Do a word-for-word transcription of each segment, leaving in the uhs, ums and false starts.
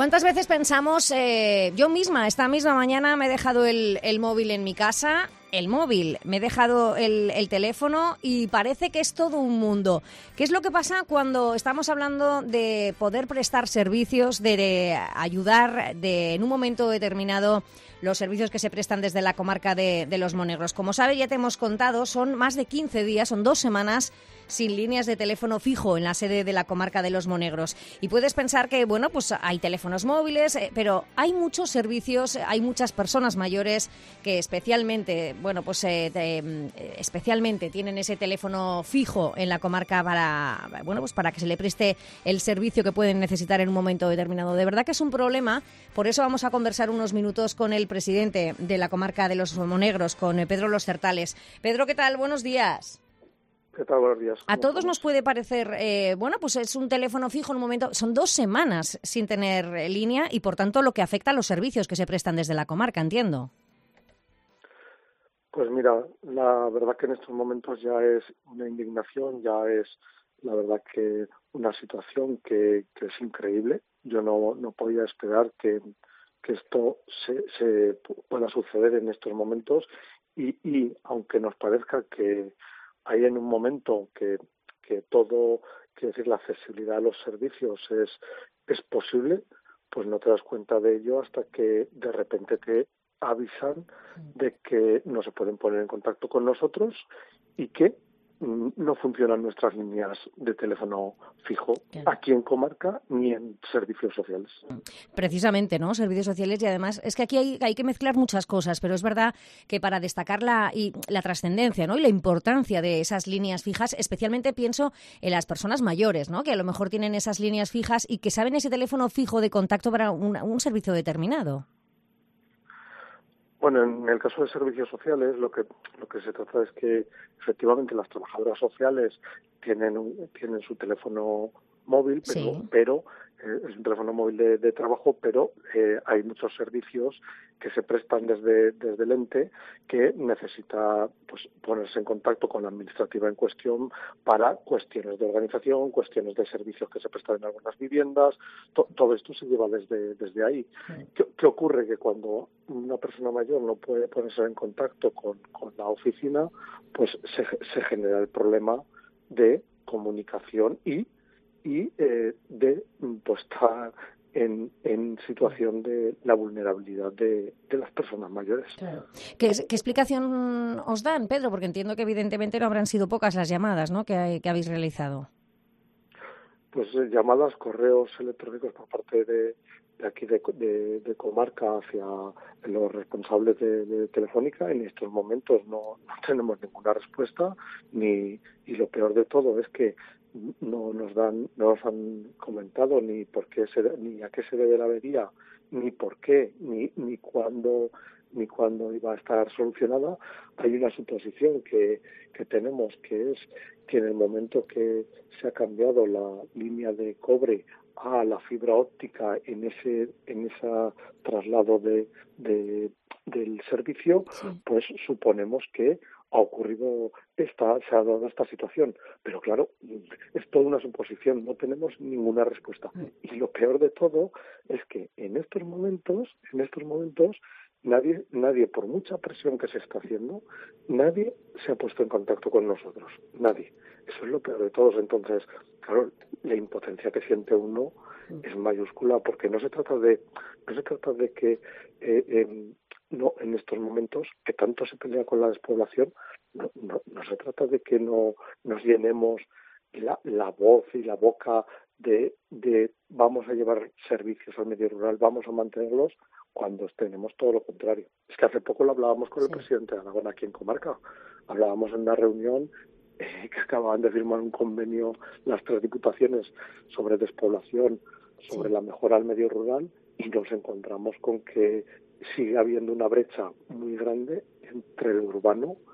¿Cuántas veces pensamos, eh, yo misma, esta misma mañana me he dejado el, el móvil en mi casa, el móvil, me he dejado el, el teléfono y parece que es todo un mundo? ¿Qué es lo que pasa cuando estamos hablando de poder prestar servicios, de, de ayudar de, en un momento determinado, los servicios que se prestan desde la comarca de, de Los Monegros? Como sabes, ya te hemos contado, son más de quince días, son dos semanas sin líneas de teléfono fijo en la sede de la comarca de Los Monegros. Y puedes pensar que, bueno, pues hay teléfonos móviles, eh, pero hay muchos servicios, hay muchas personas mayores que especialmente, bueno, pues eh, de, especialmente tienen ese teléfono fijo en la comarca para, bueno, pues para que se le preste el servicio que pueden necesitar en un momento determinado. De verdad que es un problema, por eso vamos a conversar unos minutos con el presidente de la comarca de Los Monegros, con Pedro Los Certales. Pedro, ¿qué tal? Buenos días. ¿Qué tal? Buenos días. A todos estamos? nos puede parecer, eh, bueno, pues es un teléfono fijo en un momento. Son dos semanas sin tener eh, línea y, por tanto, lo que afecta a los servicios que se prestan desde la comarca, entiendo. Pues mira, la verdad que en estos momentos ya es una indignación, ya es la verdad que una situación que, que es increíble. Yo no, no podía esperar que, que esto se, se pueda suceder en estos momentos y, y aunque nos parezca que hay en un momento que, que todo, quiero decir, la accesibilidad a los servicios es, es posible, pues no te das cuenta de ello hasta que de repente te avisan de que no se pueden poner en contacto con nosotros y que mm, no funcionan nuestras líneas de teléfono fijo aquí en comarca ni en servicios sociales. Precisamente, ¿no? Servicios sociales, y además es que aquí hay, hay que mezclar muchas cosas, pero es verdad que para destacar la, y la trascendencia, ¿no? Y la importancia de esas líneas fijas, especialmente pienso en las personas mayores, ¿no? Que a lo mejor tienen esas líneas fijas y que saben ese teléfono fijo de contacto para un, un servicio determinado. Bueno, en el caso de servicios sociales, lo que lo que se trata es que efectivamente las trabajadoras sociales tienen un, tienen su teléfono móvil, pero, Sí. pero eh, es un teléfono móvil de, de trabajo, pero eh, hay muchos servicios que se prestan desde desde el ente que necesita pues ponerse en contacto con la administrativa en cuestión para cuestiones de organización, cuestiones de servicios que se prestan en algunas viviendas. To, todo esto se lleva desde desde ahí. Sí. ¿Qué, qué ocurre? Que cuando una persona mayor no puede ponerse en contacto con, con la oficina, pues se, se genera el problema de comunicación y y eh, de pues estar en, en situación de la vulnerabilidad de, de las personas mayores. Claro. ¿Qué, ¿Qué explicación os dan, Pedro? Porque entiendo que evidentemente no habrán sido pocas las llamadas, ¿no?, que, que habéis realizado. Pues eh, llamadas, correos electrónicos por parte de, de aquí de, de, de comarca hacia los responsables de, de Telefónica. En estos momentos no, no tenemos ninguna respuesta, ni y lo peor de todo es que no nos dan, no nos han comentado ni por qué se, ni a qué se debe la avería, ni por qué, ni ni cuándo ni cuándo iba a estar solucionada. Hay una suposición que, que tenemos, que es que en el momento que se ha cambiado la línea de cobre a la fibra óptica en ese en ese traslado de, de del servicio, sí, pues suponemos que ha ocurrido esta, se ha dado esta situación. Pero claro, es toda una suposición, no tenemos ninguna respuesta. Y lo peor de todo es que en estos momentos, en estos momentos, nadie, nadie, por mucha presión que se está haciendo, nadie se ha puesto en contacto con nosotros. Nadie. Eso es lo peor de todos. Entonces, claro, la impotencia que siente uno es mayúscula, porque no se trata de, no se trata de que eh, eh, no en estos momentos que tanto se pelea con la despoblación, no, no, no se trata de que no nos llenemos la, la voz y la boca de, de vamos a llevar servicios al medio rural, vamos a mantenerlos, cuando tenemos todo lo contrario. Es que hace poco lo hablábamos con el sí. presidente de Aragón aquí en comarca. Hablábamos en una reunión eh, que acababan de firmar un convenio las tres diputaciones sobre despoblación, sobre sí. la mejora al medio rural, y nos encontramos con que sigue habiendo una brecha muy grande entre el urbano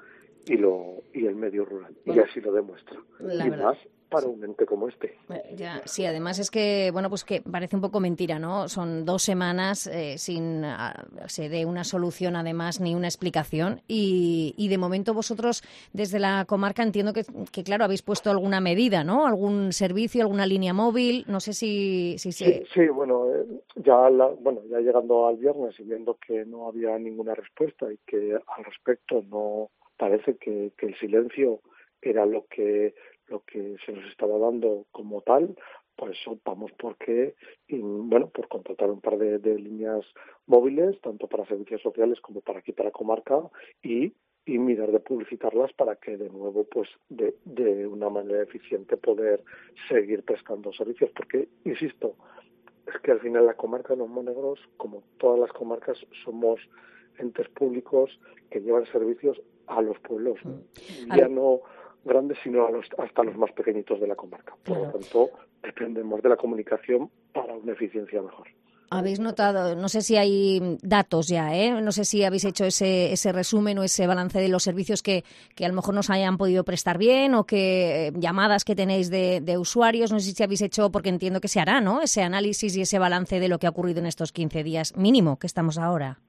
y lo y el medio rural. Bueno, y así lo demuestra. La y verdad. más para un ente como este. Ya, sí, además es que, bueno, pues que parece un poco mentira, ¿no? Son dos semanas eh, sin uh, se dé una solución, además, ni una explicación. Y, y de momento vosotros, desde la comarca, entiendo que, que, claro, habéis puesto alguna medida, ¿no? Algún servicio, alguna línea móvil, no sé si... si se... Sí, sí, bueno, eh, ya la, bueno, ya llegando al viernes y viendo que no había ninguna respuesta y que al respecto no parece que, que el silencio era lo que lo que se nos estaba dando como tal, pues optamos por que, y, bueno, por contratar un par de, de líneas móviles, tanto para servicios sociales como para aquí, para comarca, y, y mirar de publicitarlas para que de nuevo, pues de, de una manera eficiente poder seguir prestando servicios, porque, insisto, es que al final la comarca de los Monegros, como todas las comarcas, somos entes públicos que llevan servicios a los pueblos, mm. ya no grandes, sino a los, hasta los más pequeñitos de la comarca. Por Claro. lo tanto, dependemos de la comunicación para una eficiencia mejor. Habéis notado, no sé si hay datos ya, ¿eh? No sé si habéis hecho ese, ese resumen o ese balance de los servicios que, que a lo mejor nos hayan podido prestar bien o que eh, llamadas que tenéis de, de usuarios, no sé si habéis hecho, porque entiendo que se hará, ¿no? Ese análisis y ese balance de lo que ha ocurrido en estos quince días mínimo que estamos ahora.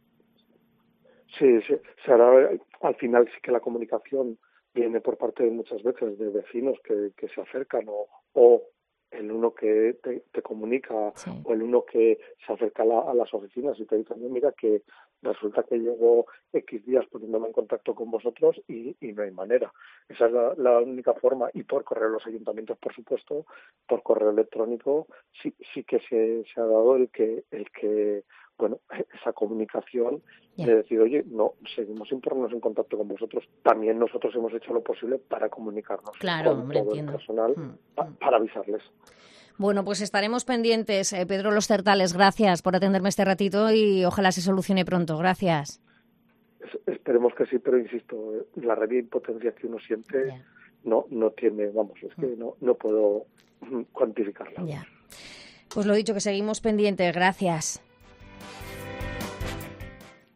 Sí, sí, se hará. Al final sí que la comunicación viene por parte de muchas veces de vecinos que, que se acercan o, o el uno que te, te comunica sí. o el uno que se acerca a, la, a las oficinas y te dice, mira que resulta que llevo X días poniéndome en contacto con vosotros y, y no hay manera. Esa es la, la única forma. Y por correo a los ayuntamientos, por supuesto, por correo electrónico, sí, sí que se, se ha dado el que, el que bueno, esa comunicación yeah. de decir, oye, no, seguimos sin ponernos en contacto con vosotros. También nosotros hemos hecho lo posible para comunicarnos claro, con hombre, todo entiendo. el personal mm, pa, mm. para avisarles. Bueno, pues estaremos pendientes. Eh, Pedro Los Certales, gracias por atenderme este ratito y ojalá se solucione pronto. Gracias. Es, esperemos que sí, pero insisto, la rabia e impotencia que uno siente yeah. no no tiene, vamos, es que no, no puedo cuantificarla. Ya. Pues lo dicho, que seguimos pendientes. Gracias.